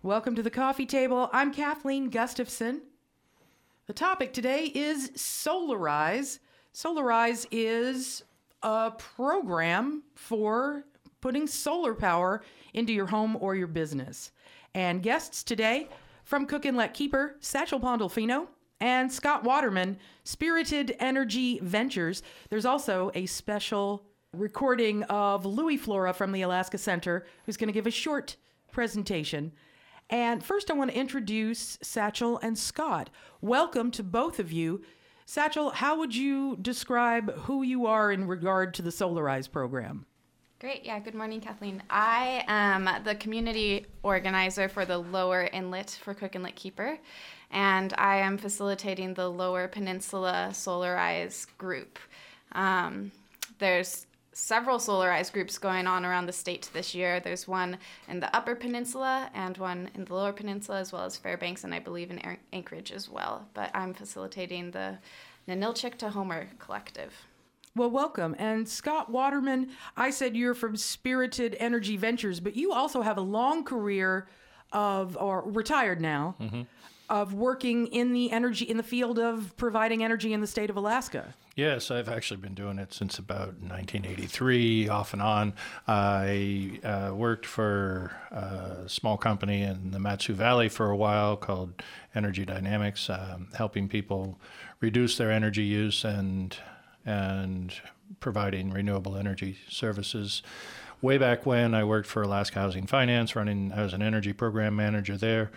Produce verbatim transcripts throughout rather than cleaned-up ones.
Welcome to the coffee table. I'm Kathleen Gustafson. The topic today is Solarize. Solarize is a program for putting solar power into your home or your business. And guests today from Cook Inlet Keeper, Satchel Pandolfino, and Scott Waterman, Spirited Energy Ventures. There's also a special recording of Louis Flora from the Alaska Center, who's going to give a short presentation. And first, I want to introduce Satchel and Scott. Welcome to both of you. Satchel, how would you describe who you are in regard to the Solarize program? Great. Yeah. Good morning, Kathleen. I am the community organizer for the Lower Inlet for Cook Inlet Keeper, and I am facilitating the Lower Peninsula Solarize group. Um, there's several Solarize groups going on around the state this year. There's one in the Upper Peninsula and one in the Lower Peninsula, as well as Fairbanks, and I believe in Anchorage as well. But I'm facilitating the Ninilchik to Homer Collective. Well, welcome. And Scott Waterman, I said you're from Spirited Energy Ventures, but you also have a long career of, or retired now, mm-hmm. of working in the energy, in the field of providing energy in the state of Alaska. Yes, I've actually been doing it since about nineteen eighty-three, off and on. I uh, worked for a small company in the Mat-Su Valley for a while called Energy Dynamics, um, helping people reduce their energy use and and providing renewable energy services. Way back when, I worked for Alaska Housing Finance, running as an energy program manager there,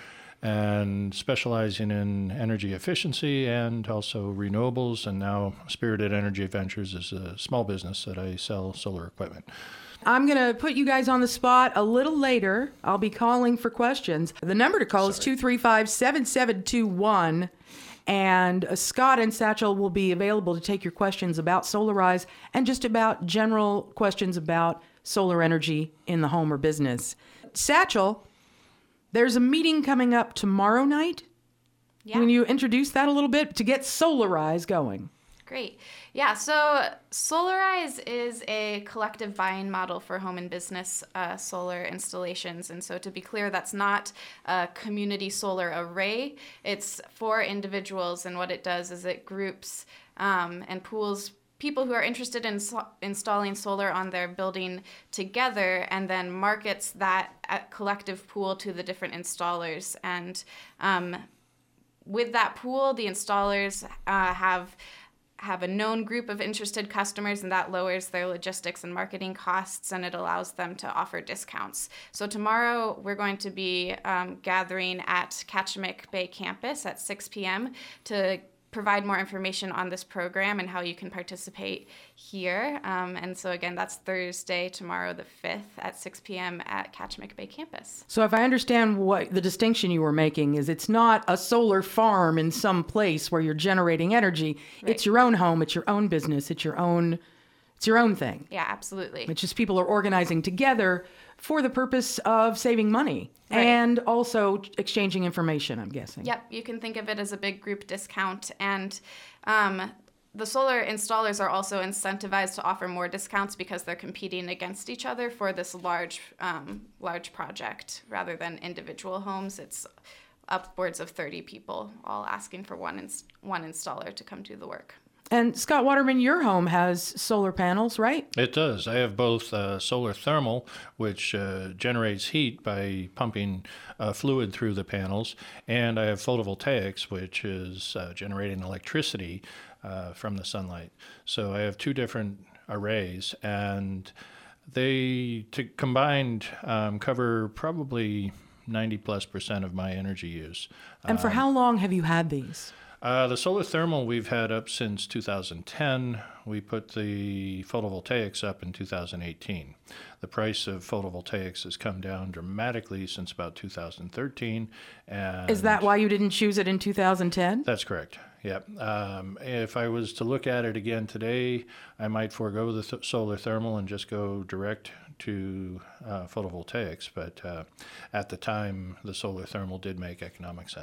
and specializing in energy efficiency and also renewables. And now Spirited Energy Ventures is a small business that I sell solar equipment. I'm going to put you guys on the spot a little later. I'll be calling for questions. The number to call Sorry. is two three five, seven seven two one. And uh, Scott and Satchel will be available to take your questions about Solarize and just about general questions about solar energy in the home or business. Satchel, there's a meeting coming up tomorrow night. Yeah. Can you introduce that a little bit to get Solarize going? Great. Yeah, so Solarize is a collective buying model for home and business uh, solar installations. And so to be clear, that's not a community solar array. It's for individuals, and what it does is it groups um, and pools people who are interested in so- installing solar on their building together, and then markets that uh, collective pool to the different installers. And um, with that pool, the installers uh, have have a known group of interested customers, and that lowers their logistics and marketing costs, and it allows them to offer discounts. So tomorrow we're going to be um, gathering at Kachemak Bay campus at six p.m. to provide more information on this program and how you can participate here. Um, and so again, that's Thursday, tomorrow the fifth at six p.m. at Kachemak Bay campus. So if I understand what the distinction you were making is, it's not a solar farm in some place where you're generating energy. Right. It's your own home, it's your own business, it's your own, it's your own thing. Yeah, absolutely. It's just people are organizing together for the purpose of saving money. Right. And also exchanging information, I'm guessing. Yep, you can think of it as a big group discount. And um, the solar installers are also incentivized to offer more discounts because they're competing against each other for this large, um, large project. Rather than individual homes, it's upwards of thirty people all asking for one ins- one installer to come do the work. And Scott Waterman, your home has solar panels, right? It does. I have both uh, solar thermal, which uh, generates heat by pumping uh, fluid through the panels, and I have photovoltaics, which is uh, generating electricity uh, from the sunlight. So I have two different arrays, and they to combined um, cover probably ninety plus percent of my energy use. And for um, how long have you had these? Uh, the solar thermal we've had up since two thousand ten. We put the photovoltaics up in two thousand eighteen. The price of photovoltaics has come down dramatically since about two thousand thirteen. And is that why you didn't choose it in two thousand ten? That's correct. Yep. Um, if I was to look at it again today, I might forego the th- solar thermal and just go direct to uh, photovoltaics. But uh, at the time, the solar thermal did make economic sense.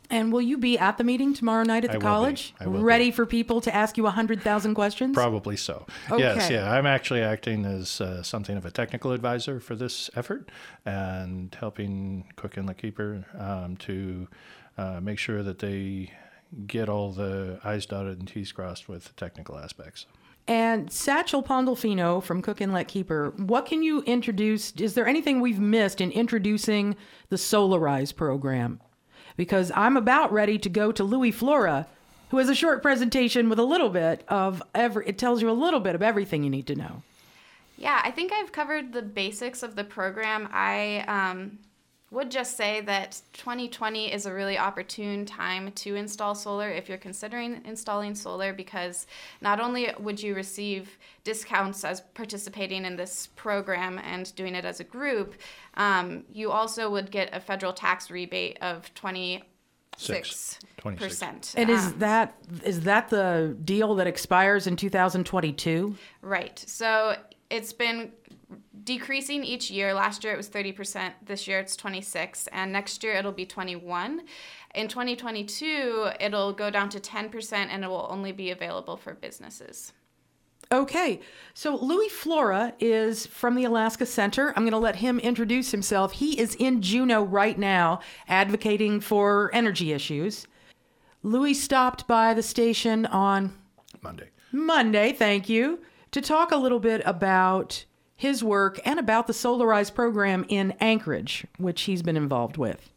And will you be at the meeting tomorrow night at the I will college? be. I will Ready be. for people to ask you one hundred thousand questions? Probably so. Okay. Yes, yeah. I'm actually acting as uh, something of a technical advisor for this effort and helping Cook Inlet Keeper um, to uh, make sure that they get all the I's dotted and T's crossed with the technical aspects. And Satchel Pandolfino from Cook Inlet Keeper, what can you introduce? Is there anything we've missed in introducing the Solarize program? Because I'm about ready to go to Louis Flora, who has a short presentation with a little bit of every, it tells you a little bit of everything you need to know. Yeah, I think I've covered the basics of the program. I um, would just say that twenty twenty is a really opportune time to install solar if you're considering installing solar, because not only would you receive discounts as participating in this program and doing it as a group, um, you also would get a federal tax rebate of twenty-six percent. And is Um, that is that the deal that expires in two thousand twenty-two? Right. So it's been decreasing each year. Last year it was thirty percent. This year it's twenty-six, and next year it'll be twenty-one. In twenty twenty-two, it'll go down to ten percent, and it will only be available for businesses. Okay, so Louis Flora is from the Alaska Center. I'm going to let him introduce himself. He is in Juneau right now advocating for energy issues. Louis stopped by the station on Monday. Monday, thank you, to talk a little bit about his work and about the Solarize program in Anchorage, which he's been involved with.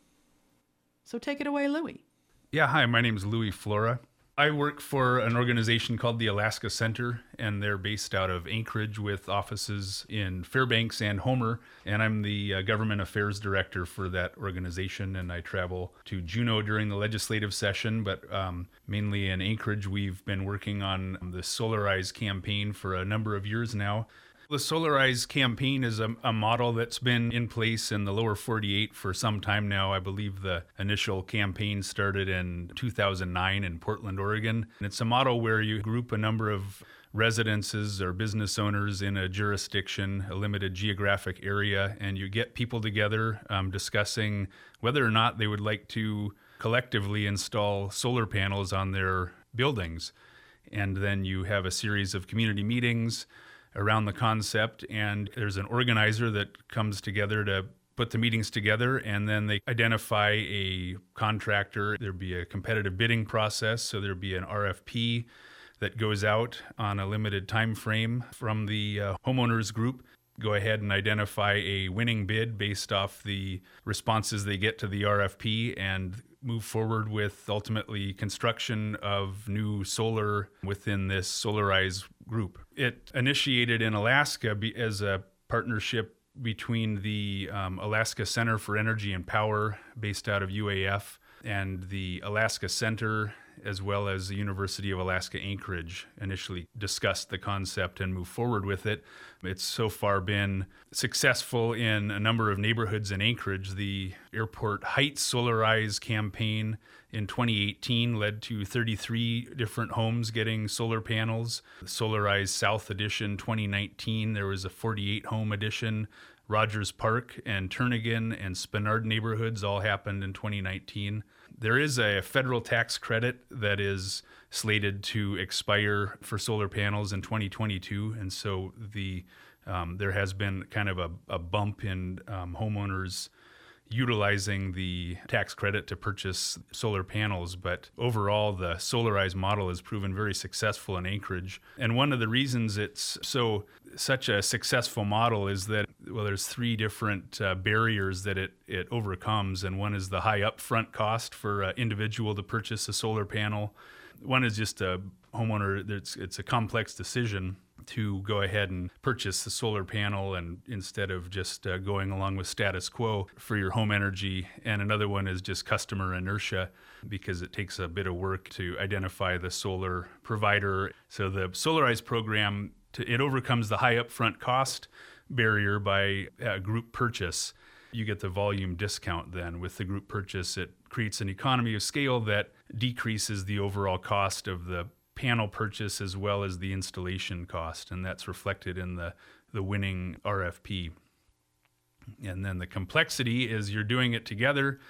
So take it away, Louis. Yeah, hi, my name is Louis Flora. I work for an organization called the Alaska Center, and they're based out of Anchorage with offices in Fairbanks and Homer. And I'm the uh, government affairs director for that organization, and I travel to Juneau during the legislative session, but um, mainly in Anchorage. We've been working on the Solarize campaign for a number of years now. The Solarize campaign is a, a model that's been in place in the lower forty-eight for some time now. I believe the initial campaign started in two thousand nine in Portland, Oregon. And it's a model where you group a number of residences or business owners in a jurisdiction, a limited geographic area, and you get people together um, discussing whether or not they would like to collectively install solar panels on their buildings. And then you have a series of community meetings around the concept, and there's an organizer that comes together to put the meetings together, and then they identify a contractor. There'd be a competitive bidding process, so there'd be an R F P that goes out on a limited time frame from the uh, homeowners group. Go ahead and identify a winning bid based off the responses they get to the R F P, and move forward with ultimately construction of new solar within this Solarize group. It initiated in Alaska be, as a partnership between the um, Alaska Center for Energy and Power, based out of U A F, and the Alaska Center, as well as the University of Alaska Anchorage, initially discussed the concept and moved forward with it. It's so far been successful in a number of neighborhoods in Anchorage. The Airport Heights Solarize campaign in twenty eighteen led to thirty-three different homes getting solar panels. The Solarize South Edition twenty nineteen, there was a forty-eight home edition. Rogers Park and Turnagain and Spenard neighborhoods all happened in twenty nineteen. There is a federal tax credit that is slated to expire for solar panels in twenty twenty-two, and so the um, there has been kind of a, a bump in um, homeowners utilizing the tax credit to purchase solar panels. But overall, the Solarize model has proven very successful in Anchorage. And one of the reasons it's so such a successful model is that, well, there's three different uh, barriers that it, it overcomes. And one is the high upfront cost for an individual to purchase a solar panel. One is just a homeowner, it's, it's a complex decision to go ahead and purchase the solar panel, and instead of just uh, going along with status quo for your home energy. And another one is just customer inertia, because it takes a bit of work to identify the solar provider. So the Solarize program, to, it overcomes the high upfront cost barrier by uh, group purchase. You get the volume discount then. With the group purchase, it creates an economy of scale that decreases the overall cost of the panel purchase as well as the installation cost, and that's reflected in the, the winning R F P. And then the complexity is you're doing it together.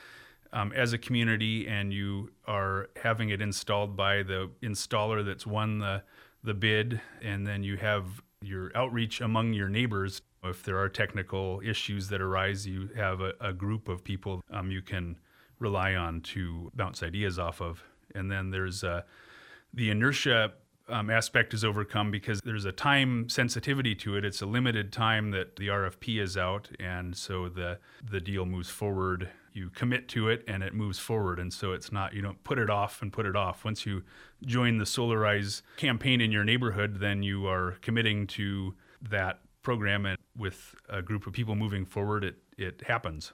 um, as a community and you are having it installed by the installer that's won the, the bid, and then you have your outreach among your neighbors. If there are technical issues that arise, you have a, a group of people um, you can rely on to bounce ideas off of. And then there's uh, the inertia um, aspect is overcome because there's a time sensitivity to it. It's a limited time that the R F P is out, and so the the deal moves forward. You commit to it, and it moves forward. And so it's not, you don't put it off and put it off. Once you join the Solarize campaign in your neighborhood, then you are committing to that program, and with a group of people moving forward, it it happens.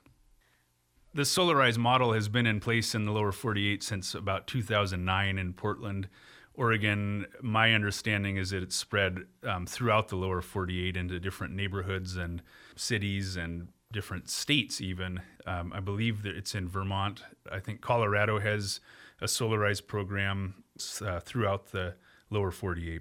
The Solarize model has been in place in the lower forty-eight since about two thousand nine in Portland, Oregon. My understanding is that it's spread um, throughout the lower forty-eight into different neighborhoods and cities and different states even. Um, I believe that it's in Vermont. I think Colorado has a Solarize program uh, throughout the lower forty-eight.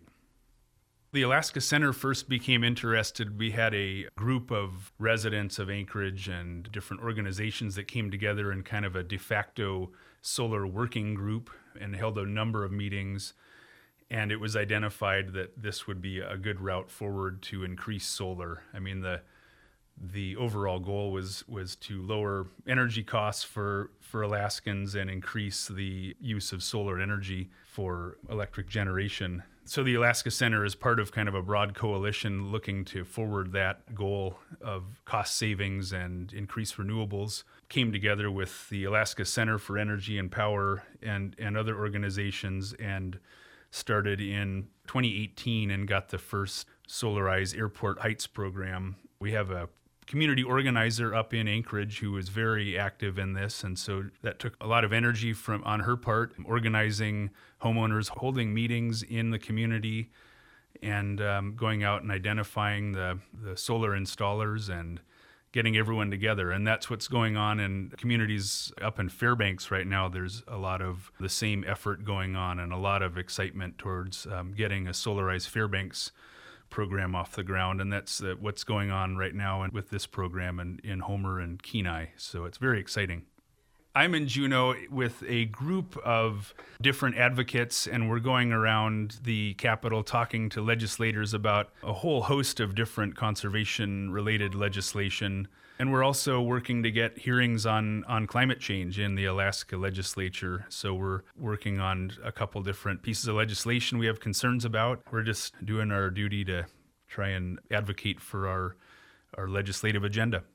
The Alaska Center first became interested. We had a group of residents of Anchorage and different organizations that came together in kind of a de facto solar working group and held a number of meetings. And it was identified that this would be a good route forward to increase solar. I mean, the the overall goal was was to lower energy costs for, for Alaskans and increase the use of solar energy for electric generation. So the Alaska Center is part of kind of a broad coalition looking to forward that goal of cost savings and increased renewables. Came together with the Alaska Center for Energy and Power and, and other organizations and started in twenty eighteen and got the first Solarize Airport Heights program. We have a community organizer up in Anchorage who was very active in this, and so that took a lot of energy from on her part, organizing homeowners, holding meetings in the community, and um, going out and identifying the, the solar installers and getting everyone together. And that's what's going on in communities up in Fairbanks right now. There's a lot of the same effort going on and a lot of excitement towards um, getting a Solarize Fairbanks program off the ground, and that's uh, what's going on right now with this program in, in Homer and Kenai. So it's very exciting. I'm in Juneau with a group of different advocates, and we're going around the Capitol talking to legislators about a whole host of different conservation-related legislation. And we're also working to get hearings on, on climate change in the Alaska legislature. So we're working on a couple different pieces of legislation we have concerns about. We're just doing our duty to try and advocate for our, our legislative agenda.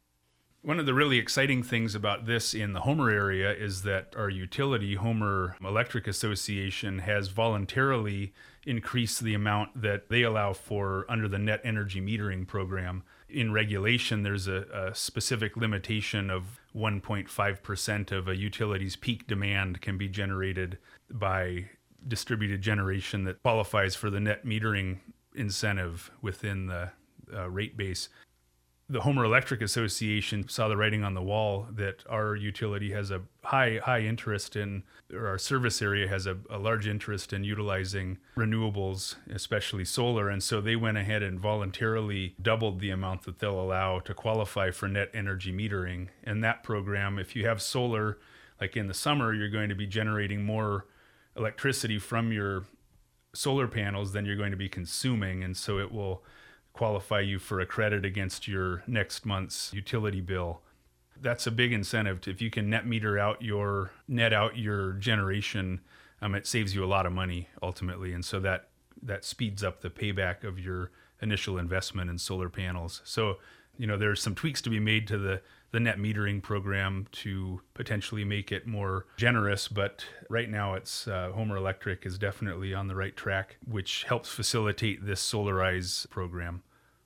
One of the really exciting things about this in the Homer area is that our utility, Homer Electric Association, has voluntarily increased the amount that they allow for under the net energy metering program. In regulation, there's a, a specific limitation of one point five percent of a utility's peak demand can be generated by distributed generation that qualifies for the net metering incentive within the uh, rate base. The Homer Electric Association saw the writing on the wall that our utility has a high high interest in, or our service area has a, a large interest in utilizing renewables, especially solar. And so they went ahead and voluntarily doubled the amount that they'll allow to qualify for net energy metering. And that program, if you have solar, like in the summer, you're going to be generating more electricity from your solar panels than you're going to be consuming. And so it will qualify you for a credit against your next month's utility bill. That's a big incentive. To, if you can net meter out your, net out your generation, um, it saves you a lot of money ultimately. And so that, that speeds up the payback of your initial investment in solar panels. So, you know, there's some tweaks to be made to the, the net metering program to potentially make it more generous. But right now it's uh, Homer Electric is definitely on the right track, which helps facilitate this Solarize program.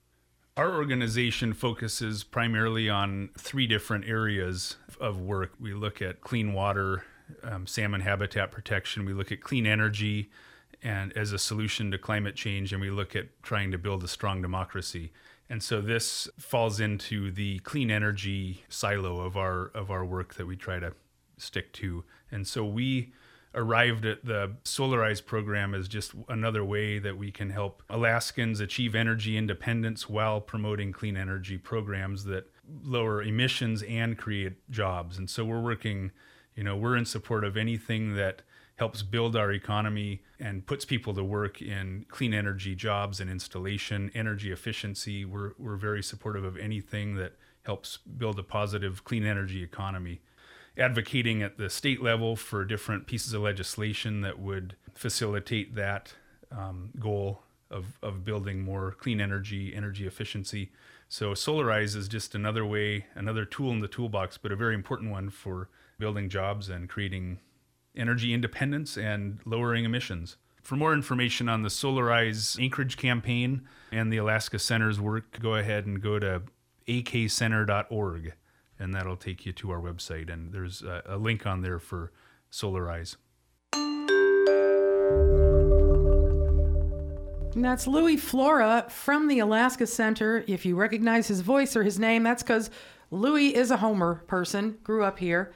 Our organization focuses primarily on three different areas of work. We look at clean water, um, salmon habitat protection. We look at clean energy and as a solution to climate change, and we look at trying to build a strong democracy. And so this falls into the clean energy silo of our of our work that we try to stick to. And so we arrived at the Solarize program as just another way that we can help Alaskans achieve energy independence while promoting clean energy programs that lower emissions and create jobs. And so we're working, you know, we're in support of anything that helps build our economy and puts people to work in clean energy jobs and installation, energy efficiency. We're, we're very supportive of anything that helps build a positive clean energy economy. Advocating at the state level for different pieces of legislation that would facilitate that um, goal of, of building more clean energy, energy efficiency. So Solarize is just another way, another tool in the toolbox, but a very important one for building jobs and creating energy independence and lowering emissions. For more information on the Solarize Anchorage campaign and the Alaska Center's work, go ahead and go to a k center dot org, and that'll take you to our website. And there's a, a link on there for Solarize. And that's Louis Flora from the Alaska Center. If you recognize his voice or his name, that's because Louis is a Homer person, grew up here.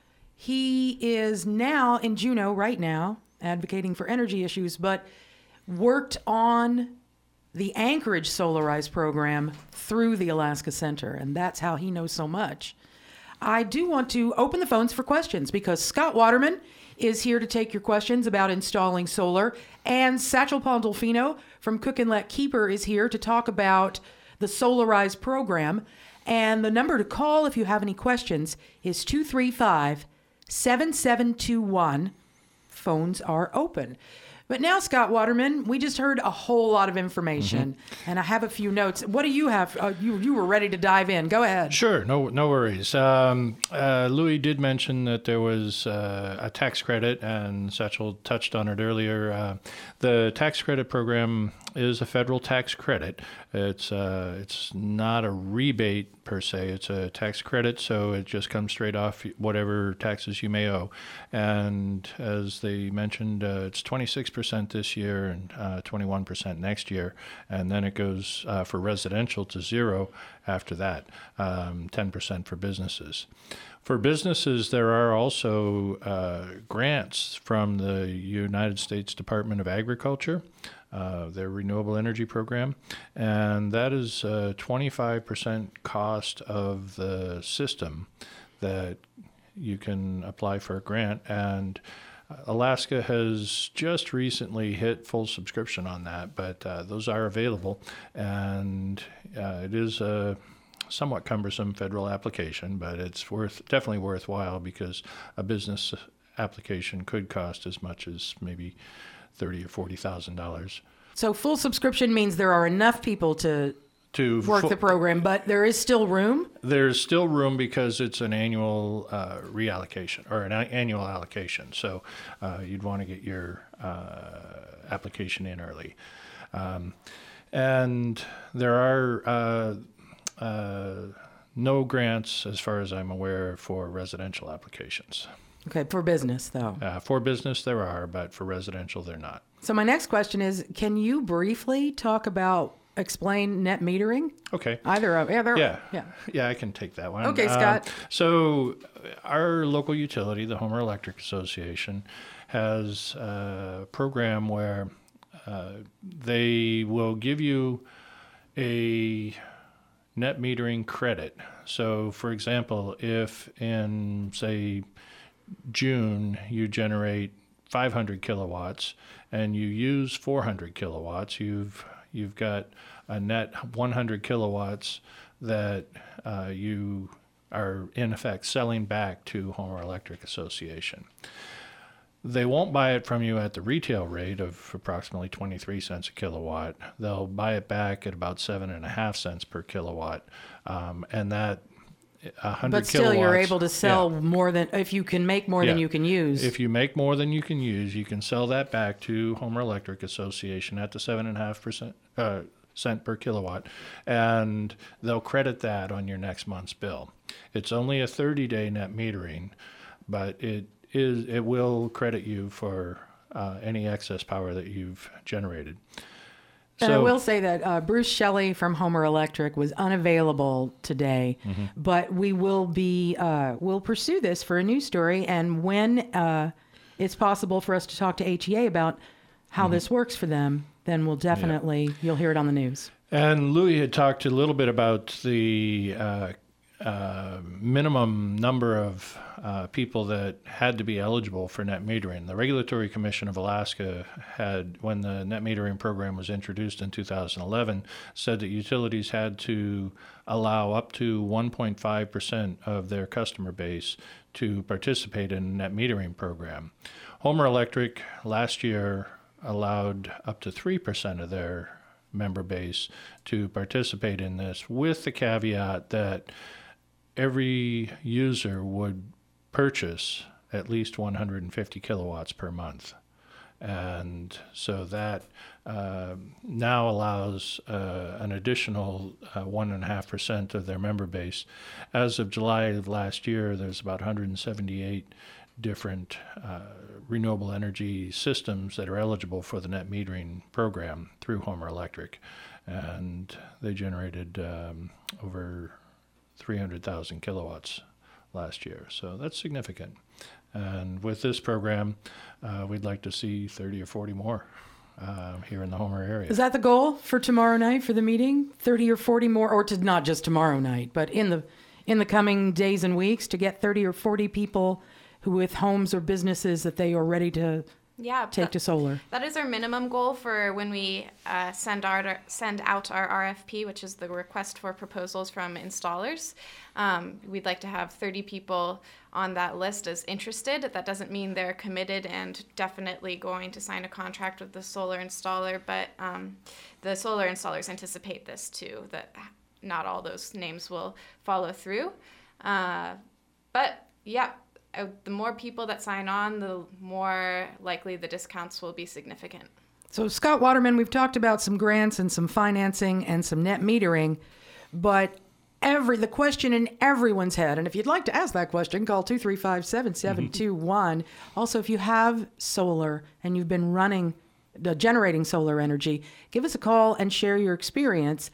He is now in Juneau right now, advocating for energy issues, but worked on the Anchorage Solarize program through the Alaska Center, and that's how he knows so much. I do want to open the phones for questions because Scott Waterman is here to take your questions about installing solar, and Satchel Pandolfino from Cook Inlet Keeper is here to talk about the Solarize program. And the number to call if you have any questions is two three five, seven seven two one. Phones are open. But now, Scott Waterman, we just heard a whole lot of information, mm-hmm. and I have a few notes. What do you have? Uh, you you were ready to dive in. Go ahead. Sure, no no worries. Um, uh, Louis did mention that there was uh, a tax credit, and Satchel touched on it earlier. Uh, the tax credit program is a federal tax credit. It's uh, it's not a rebate per se. It's a tax credit, so it just comes straight off whatever taxes you may owe. And as they mentioned, uh, it's twenty-six percent this year and uh, twenty-one percent next year, and then it goes uh, for residential to zero after that, um, ten percent for businesses. For businesses, there are also uh, grants from the United States Department of Agriculture, uh, their renewable energy program, and that is a twenty-five percent cost of the system that you can apply for a grant. And Alaska has just recently hit full subscription on that, but uh, those are available, and uh, it is a somewhat cumbersome federal application, but it's worth definitely worthwhile because a business application could cost as much as maybe thirty or forty thousand dollars. So full subscription means there are enough people to to work fu- the program, but there is still room? There's still room because it's an annual uh, reallocation or an a- annual allocation. So uh, you'd want to get your uh, application in early. Um, and there are uh, uh, no grants, as far as I'm aware, for residential applications. Okay, for business, though. Uh, for business, there are, but for residential, they're not. So my next question is, can you briefly talk about explain net metering? Okay. Either of yeah, yeah, yeah, yeah. I can take that one. Okay, Scott. Uh, so, our local utility, the Homer Electric Association, has a program where uh, they will give you a net metering credit. So, for example, if in say June you generate five hundred kilowatts and you use four hundred kilowatts, you've you've got a net one hundred kilowatts that uh, you are in effect selling back to Homer Electric Association. They won't buy it from you at the retail rate of approximately twenty-three cents a kilowatt. They'll buy it back at about seven and a half cents per kilowatt, um, and that one hundred but still kilowatts, you're able to sell yeah. more than if you can make more yeah. than you can use. If you make more than you can use, you can sell that back to Homer Electric Association at the seven and a half percent uh, cent per kilowatt, and they'll credit that on your next month's bill. It's only a thirty-day net metering, but it is it will credit you for uh, any excess power that you've generated. And so, I will say that uh, Bruce Shelley from Homer Electric was unavailable today, mm-hmm. but we will be uh, we'll pursue this for a news story. And when uh, it's possible for us to talk to H E A about how mm-hmm. this works for them, then we'll definitely, yeah. you'll hear it on the news. And Louis had talked a little bit about the uh, uh, minimum number of uh, people that had to be eligible for net metering. The Regulatory Commission of Alaska had, when the net metering program was introduced in two thousand eleven, said that utilities had to allow up to one point five percent of their customer base to participate in a net metering program. Homer Electric last year allowed up to three percent of their member base to participate in this, with the caveat that every user would purchase at least one hundred fifty kilowatts per month. And so that uh, now allows uh, an additional uh, one point five percent of their member base. As of July of last year, there's about one hundred seventy-eight different uh, renewable energy systems that are eligible for the net metering program through Homer Electric. And they generated um, over three hundred thousand kilowatts last year. So that's significant. And with this program, uh, we'd like to see thirty or forty more uh, here in the Homer area. Is that the goal for tomorrow night for the meeting? thirty or forty more, or to not just tomorrow night, but in the in the coming days and weeks, to get thirty or forty people who with homes or businesses that they are ready to yeah, take that, to solar? That is our minimum goal for when we uh, send our send out our R F P, which is the request for proposals from installers. Um, we'd like to have thirty people on that list as interested. That doesn't mean they're committed and definitely going to sign a contract with the solar installer, but um, the solar installers anticipate this too, that not all those names will follow through. Uh, but yeah, uh, the more people that sign on, the more likely the discounts will be significant. So Scott Waterman, we've talked about some grants and some financing and some net metering, but every the question in everyone's head, and if you'd like to ask that question, call two three five, seven seven two one. Also, if you have solar and you've been running, uh, generating solar energy, give us a call and share your experience.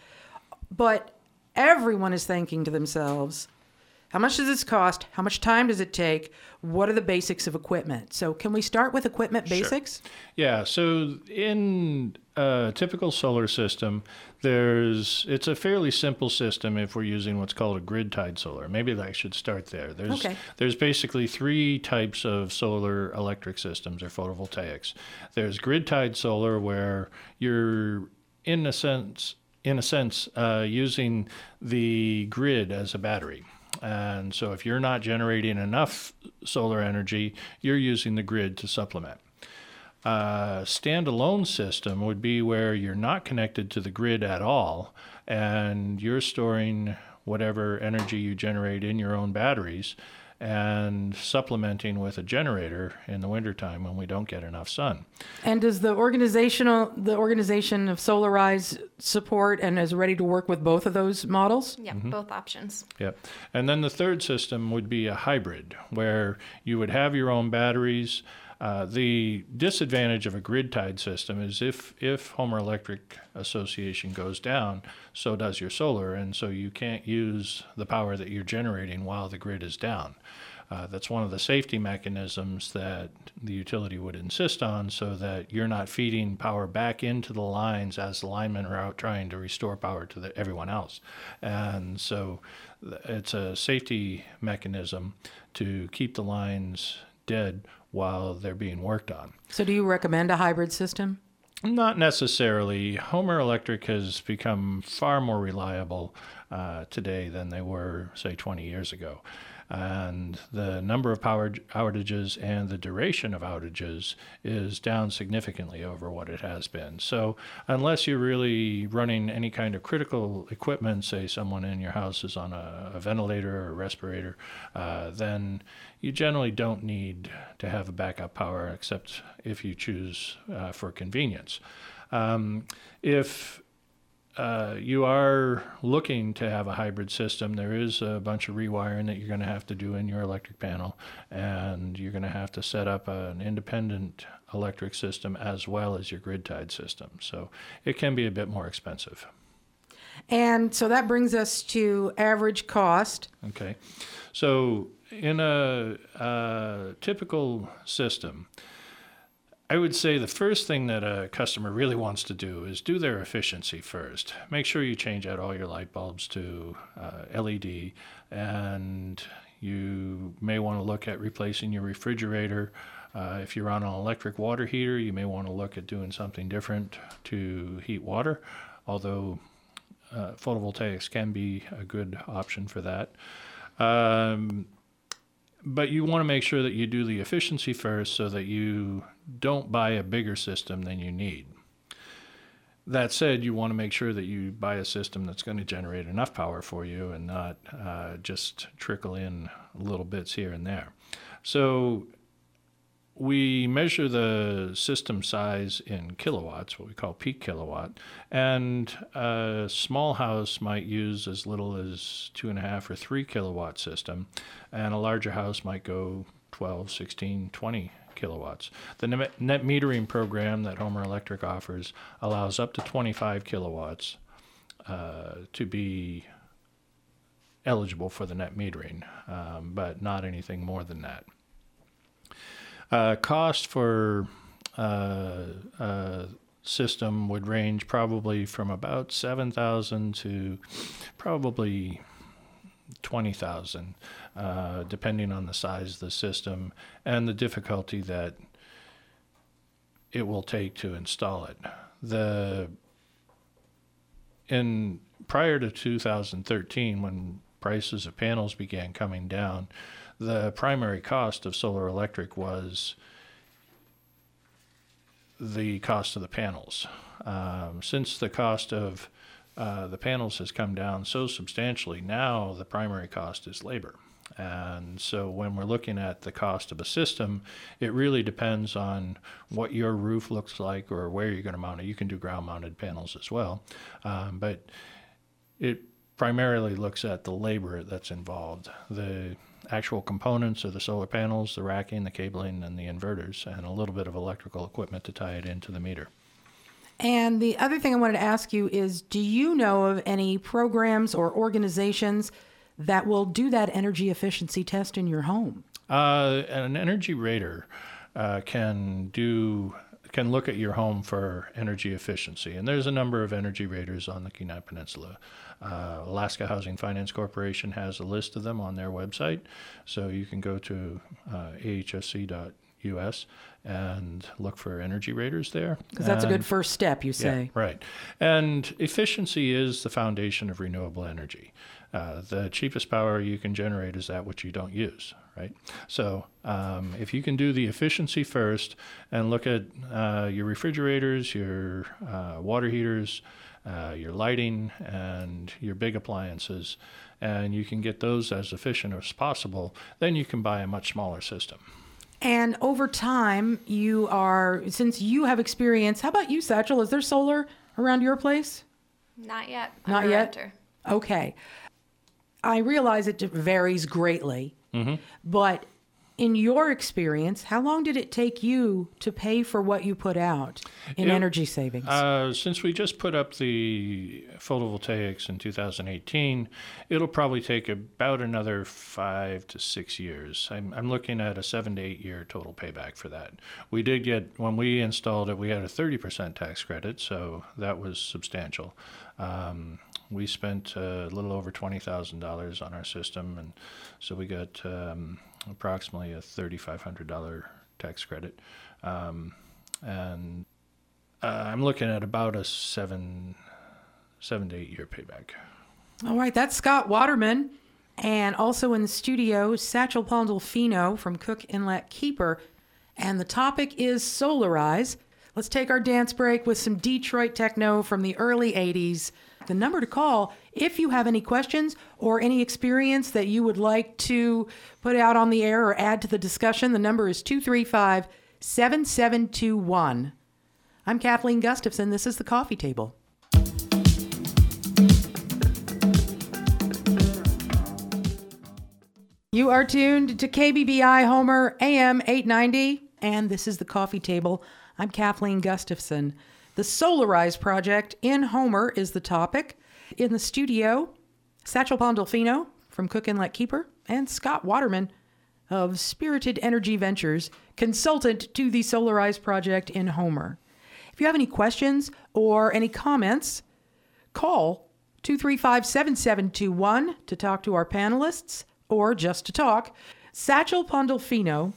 But everyone is thinking to themselves, how much does this cost? How much time does it take? What are the basics of equipment? So can we start with equipment basics? Sure. Yeah, so in a typical solar system, there's it's a fairly simple system if we're using what's called a grid-tied solar. Maybe I should start there. There's, okay. There's basically three types of solar electric systems or photovoltaics. There's grid-tied solar, where you're, in a sense, in a sense uh, using the grid as a battery. And so if you're not generating enough solar energy, you're using the grid to supplement. A standalone system would be where you're not connected to the grid at all, and you're storing whatever energy you generate in your own batteries and supplementing with a generator in the wintertime when we don't get enough sun. And does the organizational the organization of Solarize support and is ready to work with both of those models? Yeah, mm-hmm. both options. Yep. And then the third system would be a hybrid, where you would have your own batteries. Uh, the disadvantage of a grid-tied system is if, if Homer Electric Association goes down, so does your solar, and so you can't use the power that you're generating while the grid is down. Uh, that's one of the safety mechanisms that the utility would insist on, so that you're not feeding power back into the lines as the linemen are out trying to restore power to the, everyone else. And so it's a safety mechanism to keep the lines dead while they're being worked on. So do you recommend a hybrid system? Not necessarily. Homer Electric has become far more reliable uh, today than they were, say, twenty years ago. And the number of power outages and the duration of outages is down significantly over what it has been. So unless you're really running any kind of critical equipment, say someone in your house is on a, a ventilator or a respirator, uh, then you generally don't need to have a backup power, except if you choose uh, for convenience. Um, if Uh, you are looking to have a hybrid system, there is a bunch of rewiring that you're going to have to do in your electric panel, and you're going to have to set up an independent electric system as well as your grid-tied system. So it can be a bit more expensive. And so that brings us to average cost. Okay. So in a, a typical system, I would say the first thing that a customer really wants to do is do their efficiency first. Make sure you change out all your light bulbs to uh, L E D, and you may want to look at replacing your refrigerator. Uh, if you're on an electric water heater, you may want to look at doing something different to heat water, although uh, photovoltaics can be a good option for that. Um, but you want to make sure that you do the efficiency first so that you don't buy a bigger system than you need. That said, you want to make sure that you buy a system that's going to generate enough power for you and not uh, just trickle in little bits here and there. So we measure the system size in kilowatts, what we call peak kilowatt, and a small house might use as little as two and a half or three kilowatt system, and a larger house might go twelve, sixteen, twenty kilowatts. The net metering program that Homer Electric offers allows up to twenty-five kilowatts uh, to be eligible for the net metering, um, but not anything more than that. Uh, cost for uh, uh, system would range probably from about seven thousand dollars to probably twenty thousand dollars, uh, depending on the size of the system and the difficulty that it will take to install it. The in prior to two thousand thirteen, when prices of panels began coming down, the primary cost of solar electric was the cost of the panels. Um, since the cost of uh, the panels has come down so substantially, now the primary cost is labor. And so when we're looking at the cost of a system, it really depends on what your roof looks like or where you're going to mount it. You can do ground-mounted panels as well, um, but it primarily looks at the labor that's involved. The actual components of the solar panels, the racking, the cabling, and the inverters, and a little bit of electrical equipment to tie it into the meter. And the other thing I wanted to ask you is, do you know of any programs or organizations that will do that energy efficiency test in your home? Uh, an energy rater uh, can do can look at your home for energy efficiency, and there's a number of energy raters on the Kenai Peninsula. Uh, Alaska Housing Finance Corporation has a list of them on their website, so you can go to uh, A H S C dot U S and look for energy raters there. Because that's and, a good first step, you say. Yeah, right. And efficiency is the foundation of renewable energy. Uh, the cheapest power you can generate is that which you don't use, right? So um, if you can do the efficiency first and look at uh, your refrigerators, your uh, water heaters, uh, your lighting, and your big appliances, and you can get those as efficient as possible, then you can buy a much smaller system. And over time, you are, since you have experience, how about you, Satchel? Is there solar around your place? Not yet. I'm Not a yet? renter. Okay. I realize it varies greatly, Mm-hmm. but in your experience, how long did it take you to pay for what you put out in It- energy savings? Uh, since we just put up the photovoltaics in two thousand eighteen, it'll probably take about another five to six years. I'm, I'm looking at a seven to eight year total payback for that. We did get, when we installed it, we had a thirty percent tax credit, so that was substantial. Um, we spent a little over twenty thousand dollars on our system, and so we got um, approximately a three thousand five hundred dollars tax credit. Um, and uh, I'm looking at about a seven, seven to eight year payback. All right, that's Scott Waterman. And also in the studio, Satchel Pandolfino from Cook Inlet Keeper. And the topic is Solarize. Let's take our dance break with some Detroit techno from the early eighties. The number to call if you have any questions or any experience that you would like to put out on the air or add to the discussion, the number is two three five, seven seven two one. I'm Kathleen Gustafson. This is The Coffee Table. You are tuned to K B B I Homer A M eight ninety, and this is The Coffee Table. I'm Kathleen Gustafson. The Solarize project in Homer is the topic. In the studio, Satchel Pandolfino from Cook Inlet Keeper and Scott Waterman of Spirited Energy Ventures, consultant to the Solarize project in Homer. If you have any questions or any comments, call two three five, seven seven two one to talk to our panelists or just to talk. Satchel Pandolfino,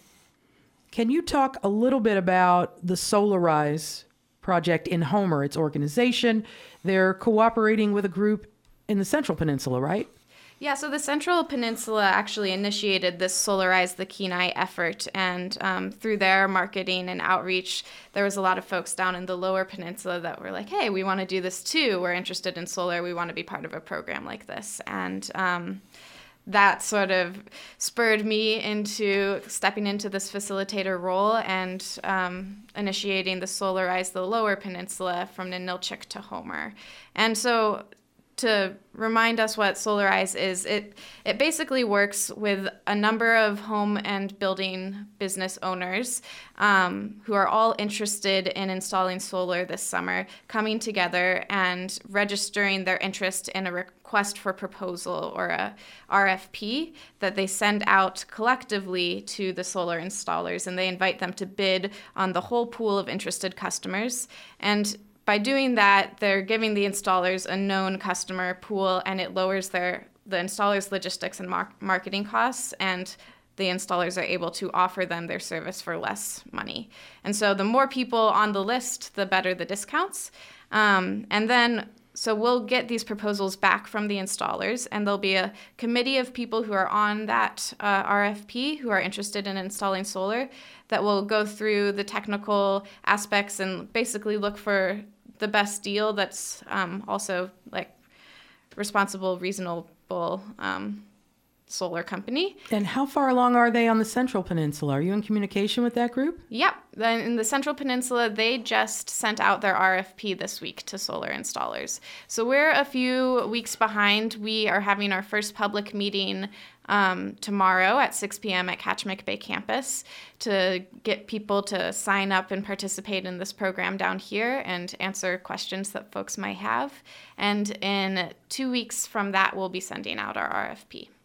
can you talk a little bit about the Solarize project in Homer, its organization? They're cooperating with a group in the Central Peninsula, right? Yeah, so the Central Peninsula actually initiated this Solarize the Kenai effort, and um, through their marketing and outreach, there was a lot of folks down in the Lower Peninsula that were like, hey, we want to do this too. We're interested in solar. We want to be part of a program like this. And um, that sort of spurred me into stepping into this facilitator role and um, initiating the Solarize the Lower Peninsula from Ninilchik to Homer. And so to remind us what Solarize is, it it basically works with a number of home and building business owners um, who are all interested in installing solar this summer, coming together and registering their interest in a request for proposal or a R F P that they send out collectively to the solar installers, and they invite them to bid on the whole pool of interested customers. And by doing that, they're giving the installers a known customer pool, and it lowers their the installers' logistics and mar- marketing costs, and the installers are able to offer them their service for less money. And so the more people on the list, the better the discounts. Um, and then, so we'll get these proposals back from the installers, and there'll be a committee of people who are on that uh, R F P who are interested in installing solar that will go through the technical aspects and basically look for the best deal that's um, also like responsible, reasonable um, solar company. And how far along are they on the Central Peninsula? Are you in communication with that group? Yep. Then in the Central Peninsula, they just sent out their R F P this week to solar installers. So we're a few weeks behind. We are having our first public meeting um, tomorrow at six p.m. at Katchmick Bay campus to get people to sign up and participate in this program down here and answer questions that folks might have. And in two weeks from that, we'll be sending out our R F P.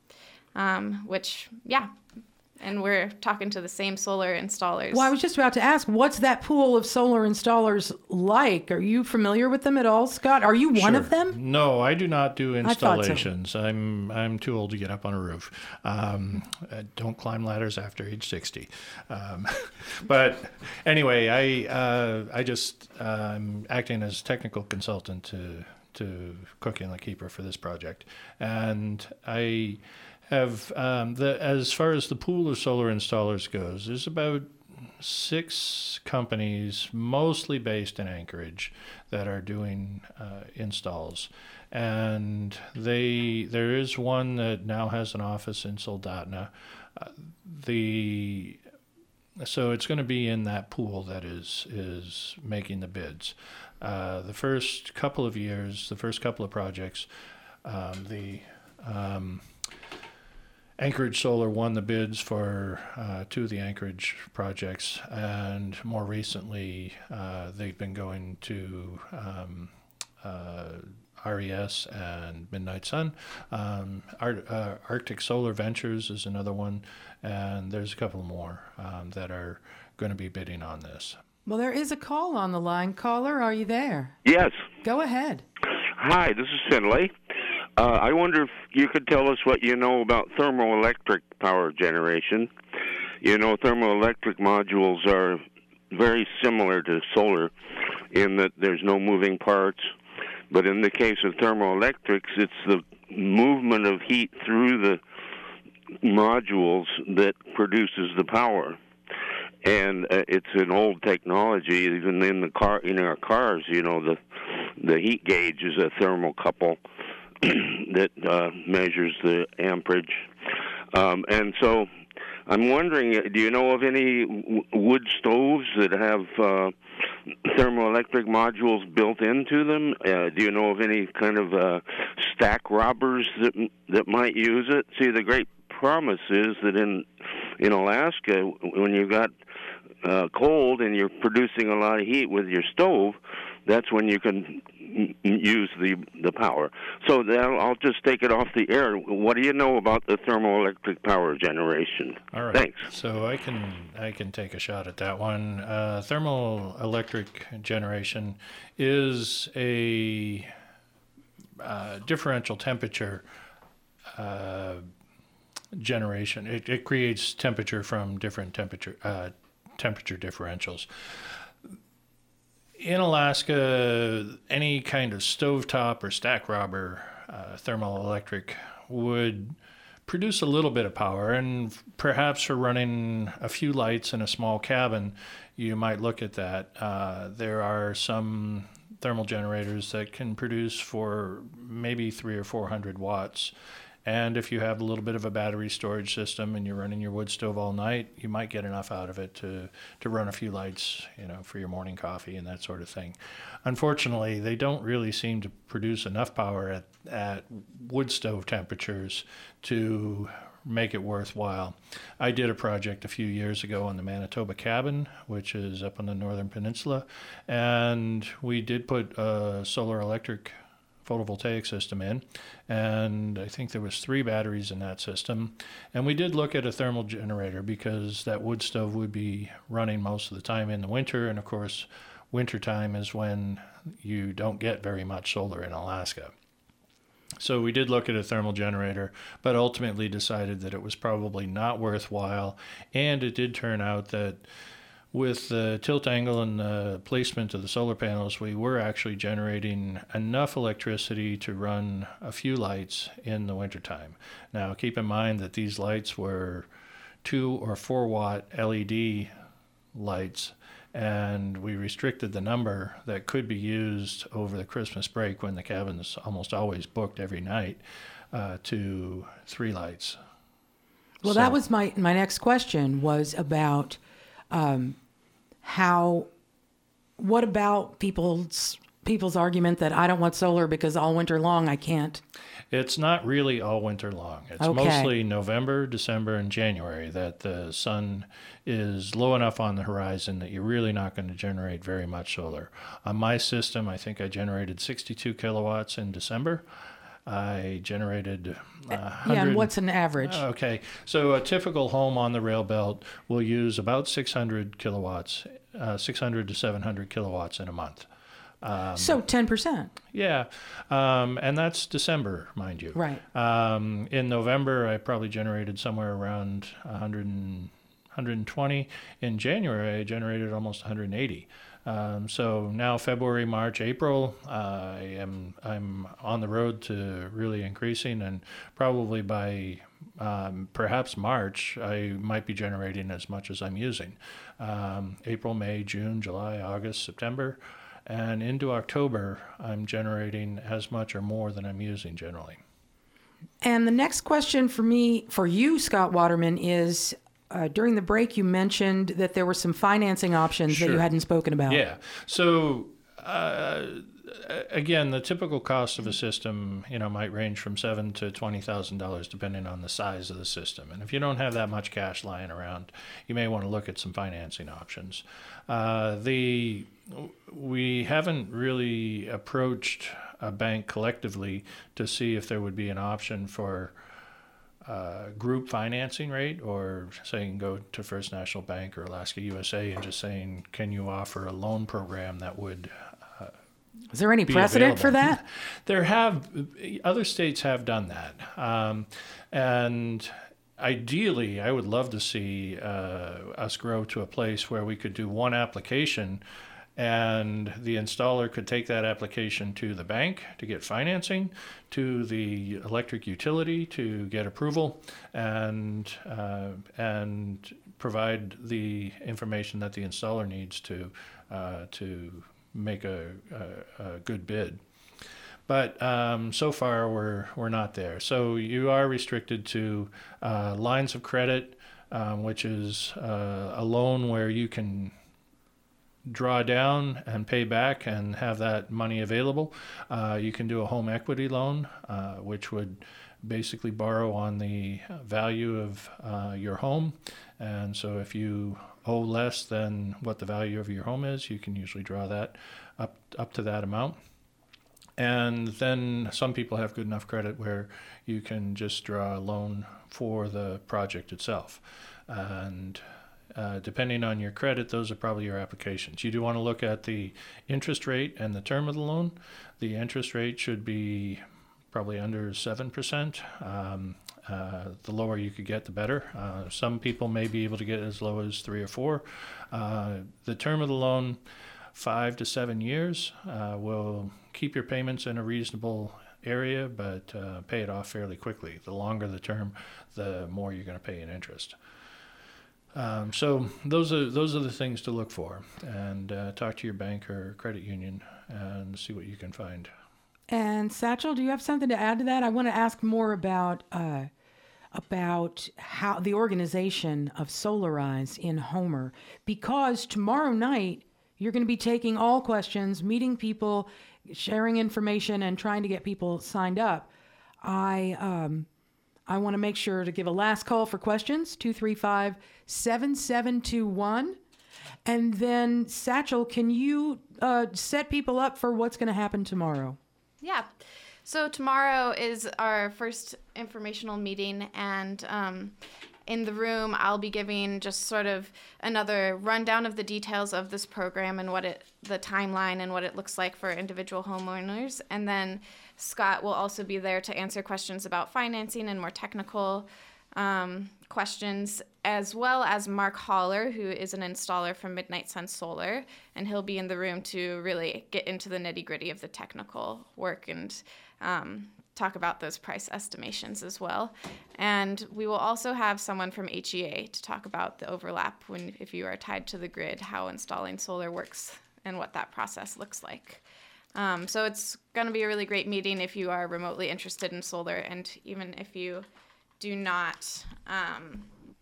Um, which, yeah, and we're talking to the same solar installers. Well, I was just about to ask, what's that pool of solar installers like? Are you familiar with them at all, Scott? Are you one Sure. of them? No, I do not do I thought so. installations. I'm I'm too old to get up on a roof. Um, I don't climb ladders after age sixty. Um, but anyway, I uh, I just uh, I'm acting as technical consultant to to Cookie and the Keeper for this project, and I have um, the as far as the pool of solar installers goes, there's about six companies, mostly based in Anchorage, that are doing uh, installs, and they there is one that now has an office in Soldotna. Uh, the so it's going to be in that pool that is is making the bids. Uh, the first couple of years, the first couple of projects, um, the um, Anchorage Solar won the bids for uh, two of the Anchorage projects, and more recently uh, they've been going to um, uh, R E S and Midnight Sun. Um, Ar- uh, Arctic Solar Ventures is another one, and there's a couple more um, that are going to be bidding on this. Well, there is a call on the line. Caller, are you there? Yes. Go ahead. Hi, this is Finlay. Uh, I wonder if you could tell us what you know about thermoelectric power generation. You know, thermoelectric modules are very similar to solar in that there's no moving parts. But in the case of thermoelectrics, it's the movement of heat through the modules that produces the power. And uh, it's an old technology. Even in the car, in our cars, you know, the the heat gauge is a thermocouple that uh, measures the amperage. Um, and so I'm wondering, do you know of any w- wood stoves that have uh, thermoelectric modules built into them? Uh, do you know of any kind of uh, stack robbers that that might use it? See, the great promise is that in in Alaska, when you've got uh, cold and you're producing a lot of heat with your stove, that's when you can use the the power. So I'll, I'll just take it off the air. What do you know about the thermoelectric power generation? All right. Thanks. So I can I can take a shot at that one. Uh, thermoelectric generation is a uh, differential temperature uh, generation. It, it creates temperature from different temperature uh, temperature differentials. In Alaska, any kind of stovetop or stack robber uh, thermoelectric would produce a little bit of power, and perhaps for running a few lights in a small cabin, you might look at that. Uh, there are some thermal generators that can produce for maybe three or four hundred watts. And if you have a little bit of a battery storage system and you're running your wood stove all night, you might get enough out of it to, to run a few lights, you know, for your morning coffee and that sort of thing. Unfortunately, they don't really seem to produce enough power at, at wood stove temperatures to make it worthwhile. I did a project a few years ago on the Manitoba Cabin, which is up on the Northern Peninsula, and we did put a solar electric photovoltaic system in, and I think there was three batteries in that system. And we did look at a thermal generator because that wood stove would be running most of the time in the winter, and of course wintertime is when you don't get very much solar in Alaska. So we did look at a thermal generator, but ultimately decided that it was probably not worthwhile. And it did turn out that with the tilt angle and the placement of the solar panels, we were actually generating enough electricity to run a few lights in the wintertime. Now, keep in mind that these lights were two or four watt L E D lights, and we restricted the number that could be used over the Christmas break when the cabin's almost always booked every night uh, to three lights. Well, so that was my, my next question was about Um, how, what about people's people's argument that I don't want solar because all winter long I can't? It's not really all winter long. It's okay. mostly November, December, and January that the sun is low enough on the horizon that you're really not going to generate very much solar. On my system, I think I generated sixty-two kilowatts in December. I generated uh, yeah, and what's an average? Okay, so a typical home on the rail belt will use about six hundred kilowatts, uh, six hundred to seven hundred kilowatts in a month. Um, so ten percent. Yeah, um, and that's December, mind you. Right. Um, in November, I probably generated somewhere around one hundred, one hundred twenty. In January, I generated almost one hundred eighty. Um, so now February, March, April, uh, I am I'm on the road to really increasing, and probably by um, perhaps March I might be generating as much as I'm using. Um, April, May, June, July, August, September, and into October I'm generating as much or more than I'm using generally. And the next question for me, for you, Scott Waterman, is Uh, during the break, you mentioned that there were some financing options Sure. that you hadn't spoken about. Yeah. So, uh, again, the typical cost of a system, you know, might range from seven to twenty thousand dollars, depending on the size of the system. And if you don't have that much cash lying around, you may want to look at some financing options. Uh, the we haven't really approached a bank collectively to see if there would be an option for Uh, group financing rate, or saying go to First National Bank or Alaska U S A and just saying, can you offer a loan program that would uh, Is there any be precedent available? for that? There have, other states have done that. Um, and ideally, I would love to see uh, us grow to a place where we could do one application and the installer could take that application to the bank to get financing, to the electric utility to get approval, and uh, and provide the information that the installer needs to uh, to make a, a, a good bid. But um, so far we're we're not there. So you are restricted to uh, lines of credit, um, which is uh, a loan where you can draw down and pay back and have that money available. Uh, you can do a home equity loan, uh, which would basically borrow on the value of uh, your home. And so if you owe less than what the value of your home is, you can usually draw that up up to that amount. And then some people have good enough credit where you can just draw a loan for the project itself. And uh, depending on your credit, those are probably your applications. You do want to look at the interest rate and the term of the loan. The interest rate should be probably under seven percent. Um, uh, the lower you could get, the better. Uh, some people may be able to get as low as three or four. Uh, the term of the loan, five to seven years, uh, will keep your payments in a reasonable area, but uh, pay it off fairly quickly. The longer the term, the more you're going to pay in interest. Um, so those are those are the things to look for, and uh, talk to your bank or credit union and see what you can find. And Satchel, do you have something to add to that? I want to ask more about uh, about how the organization of Solarize in Homer, because tomorrow night you're going to be taking all questions, meeting people, sharing information, and trying to get people signed up. I um, I want to make sure to give a last call for questions, two three five, seven seven two one. And then, Satchel, can you uh, set people up for what's going to happen tomorrow? Yeah. So tomorrow is our first informational meeting, and um, in the room, I'll be giving just sort of another rundown of the details of this program and what it, the timeline and what it looks like for individual homeowners. And then Scott will also be there to answer questions about financing and more technical um, questions, as well as Mark Holler, who is an installer from Midnight Sun Solar, and he'll be in the room to really get into the nitty-gritty of the technical work and um, talk about those price estimations as well. And we will also have someone from H E A to talk about the overlap when, if you are tied to the grid, how installing solar works and what that process looks like. Um, so it's going to be a really great meeting if you are remotely interested in solar, and even if you do not um,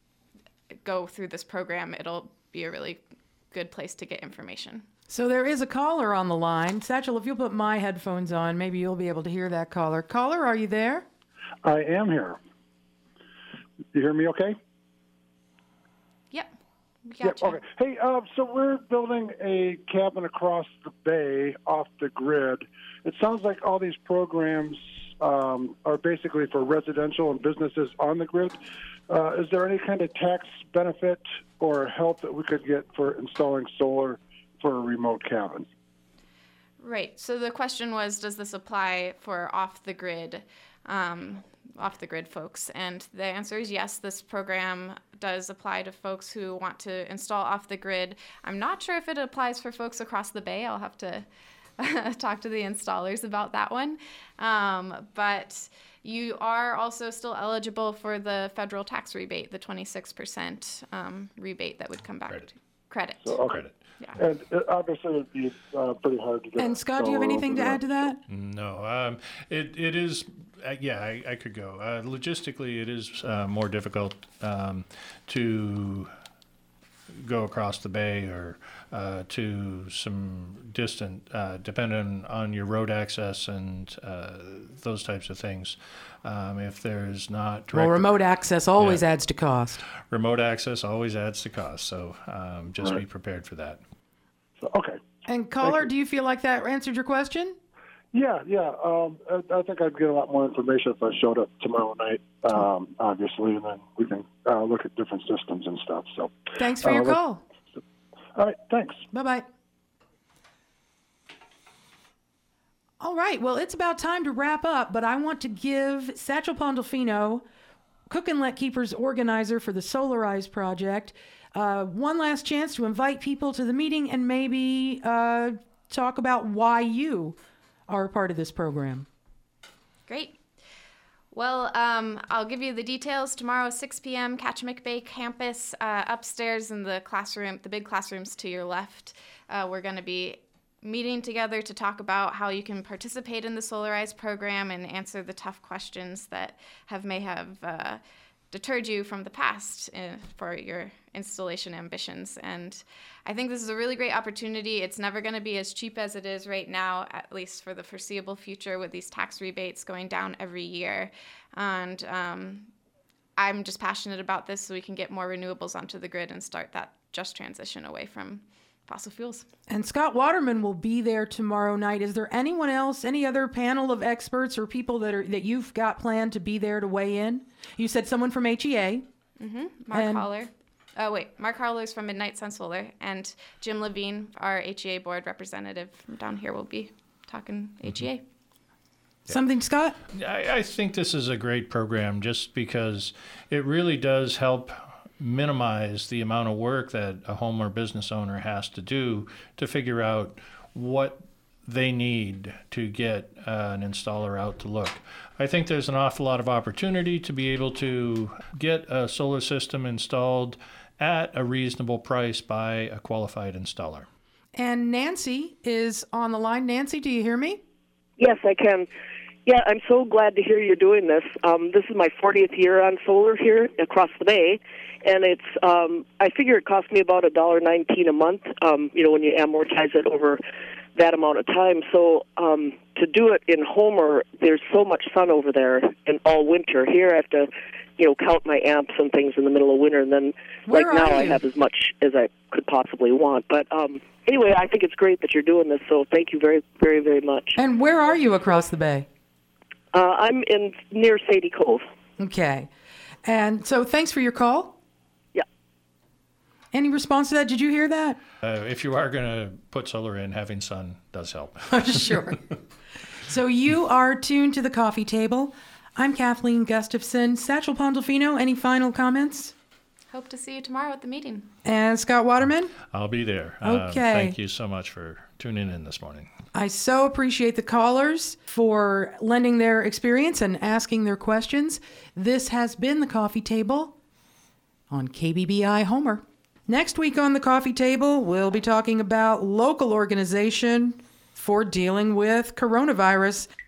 go through this program, it'll be a really good place to get information. So there is a caller on the line. Satchel, if you'll put my headphones on, maybe you'll be able to hear that caller. Caller, are you there? I am here. You hear me okay? Yep. We Yep, gotcha. okay. Hey, uh, so we're building a cabin across the bay off the grid. It sounds like all these programs um, are basically for residential and businesses on the grid. Uh, is there any kind of tax benefit or help that we could get for installing solar for a remote cabin? Right. So the question was, does this apply for off the grid, um, off the grid folks? And the answer is yes. This program does apply to folks who want to install off the grid. I'm not sure if it applies for folks across the bay. I'll have to talk to the installers about that one. Um, but you are also still eligible for the federal tax rebate, the twenty-six percent um, rebate that would come back. Credit. To credit. So, okay. Credit. Yeah. And uh, obviously it would be uh, pretty hard to get. And Scott, do you have solar anything to over add to that? No, um, it it is. Uh, yeah, I, I could go. Uh, logistically, it is uh, more difficult um, to go across the bay or uh, to some distant, uh, depending on your road access and uh, those types of things. Um, if there's not direct Well, remote access always Yeah. adds to cost. remote access, always adds to cost. So um, just Right. be prepared for that. So, okay. And caller, do you feel like that answered your question? Yeah, yeah. Um, I, I think I'd get a lot more information if I showed up tomorrow night, um, obviously, and then we can uh, look at different systems and stuff. So, Thanks for Uh, your let's- call. all right, thanks. Bye-bye. All right, well, it's about time to wrap up, but I want to give Satchel Pandolfino, Cook and Let Keepers organizer for the Solarize project, uh, one last chance to invite people to the meeting and maybe uh, talk about why you are a part of this program. Great. Well, um, I'll give you the details. Tomorrow, six p.m., Kachemak Bay campus, uh, upstairs in the classroom, the big classrooms to your left. Uh, we're going to be meeting together to talk about how you can participate in the Solarize program and answer the tough questions that have may have uh, deterred you from the past uh, for your installation ambitions. And I think this is a really great opportunity. It's never going to be as cheap as it is right now, at least for the foreseeable future, with these tax rebates going down every year. And um, I'm just passionate about this so we can get more renewables onto the grid and start that just transition away from fossil fuels. And Scott Waterman will be there tomorrow night. Is there anyone else, any other panel of experts or people that are that you've got planned to be there to weigh in? You said someone from H E A. Mm-hmm. Mark And- Holler. Oh, wait. Mark Holler is from Midnight Sun Solar. And Jim Levine, our H E A board representative from down here, will be talking H E A. Something, Scott? I, I think this is a great program just because it really does help minimize the amount of work that a home or business owner has to do to figure out what they need to get uh, an installer out to look. I think there's an awful lot of opportunity to be able to get a solar system installed at a reasonable price by a qualified installer. And Nancy is on the line. Nancy, do you hear me? Yes, I can. Yeah, I'm so glad to hear you're doing this. Um, this is my fortieth year on solar here across the bay, and it's um, I figure it costs me about one dollar nineteen a month. Um, you know, when you amortize it over that amount of time. So um, to do it in Homer, there's so much sun over there, and all winter. Here, I have to, you know, count my amps and things in the middle of winter, and then Where like now, are I you? have as much as I could possibly want. But um, anyway, I think it's great that you're doing this. So thank you very, very, very much. And where are you across the bay? Uh, I'm in near Sadie Cove. Okay. And so thanks for your call. Yeah. Any response to that? Did you hear that? Uh, if you are going to put solar in, having sun does help. Sure. So you are tuned to the coffee table. I'm Kathleen Gustafson. Satchel Pandolfino, any final comments? Hope to see you tomorrow at the meeting. And Scott Waterman? I'll be there. Okay. Um, thank you so much for tuning in this morning. I so appreciate the callers for lending their experience and asking their questions. This has been the Coffee Table on K B B I Homer. Next week on the Coffee Table, we'll be talking about local organization for dealing with coronavirus.